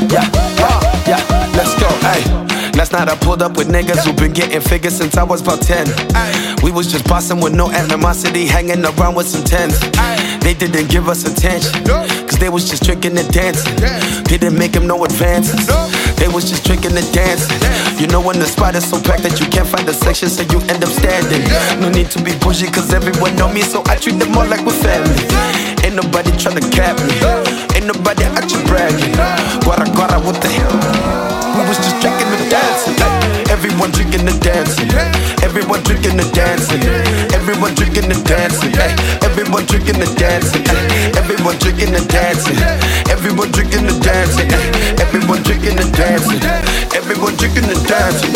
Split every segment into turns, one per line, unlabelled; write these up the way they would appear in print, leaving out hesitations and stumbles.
Let's go, ayy. Last night I pulled up with niggas who been getting figures since I was about 10. We was just bossing with no animosity, hanging around with some tens. They didn't give us attention, cause they was just drinking and dancing. Didn't make them no advances, they was just drinking and dancing. You know when the spot is so packed that you can't find a section, so you end up standing. No need to be bougie cause everyone know me, so I treat them all like we're family. Ain't nobody tryna cap me, ain't nobody out you bragging. Guara guara, what the hell? We was just drinking and dancing. Everyone drinking and dancing. Everyone drinking and dancing. Everyone drinking and dancing. Everyone drinking and dancing. Everyone drinking and dancing. Everyone drinking and dancing. Everyone drinking and dancing. Everyone drinking and dancing.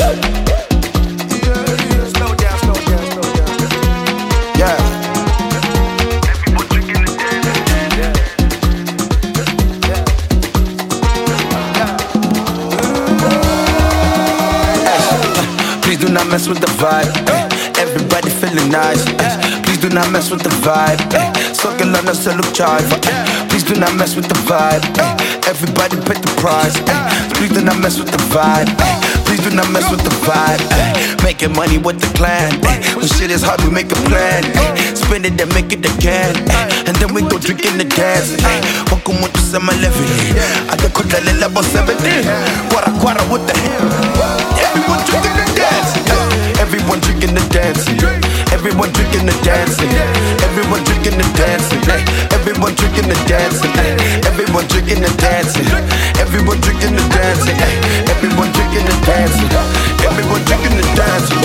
Slow down, slow down, slow down. Yeah. Please do not mess with the vibe. Everybody feeling nice. Please do not mess with the vibe. Soaking on us, look chive. Please do not mess with the vibe. Everybody pay the price. Please do not mess with the vibe. Please do not mess with the vibe. Making money with the clan. When shit is hard, we make a plan. Spend it and make it again. And then we go drinking and dancing. Welcome to summer living. I can call that level 17. Guara guara, what the hell? Everyone drinking and dancing. Everyone drinking and dancing. Everyone drinking and dancing. Everyone drinking and dancing. Everyone drinking and dancing. Everyone drinking and dancing. Everyone drinking and dancing. Everyone drinking and dancing. Everyone drinking and dancing.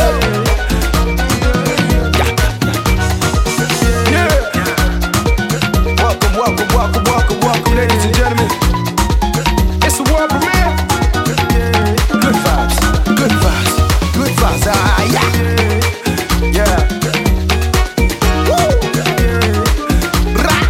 Welcome, welcome, welcome, welcome, welcome, ladies and gentlemen. It's a world premiere. Good vibes, good vibes, good vibes. Yeah. Woo. Rah.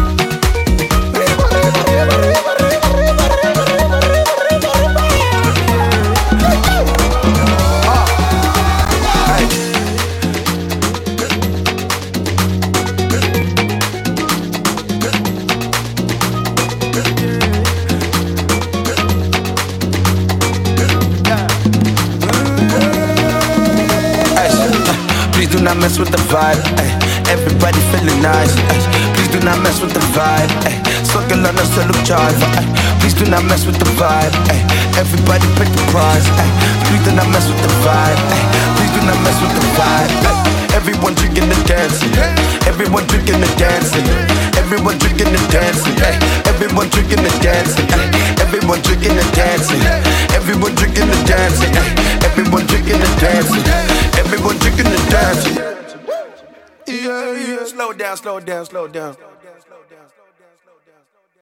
Please do not mess with the vibe. Everybody feeling nice. Please do not mess with the vibe. Soaking on us, look chive. Please do not mess with the vibe. Everybody pay the price. Please do not mess with the vibe. Please do not mess with the vibe. Everyone drinking and dancing. Everyone drinking and dancing. Everyone drinking and dancing. Everyone drinking and dancing. Everyone drinking and dancing. Everyone drinking and dancing. Everyone drinking and dancing. Everyone drinking and dancing. Yeah. Slow down, slow down, slow down.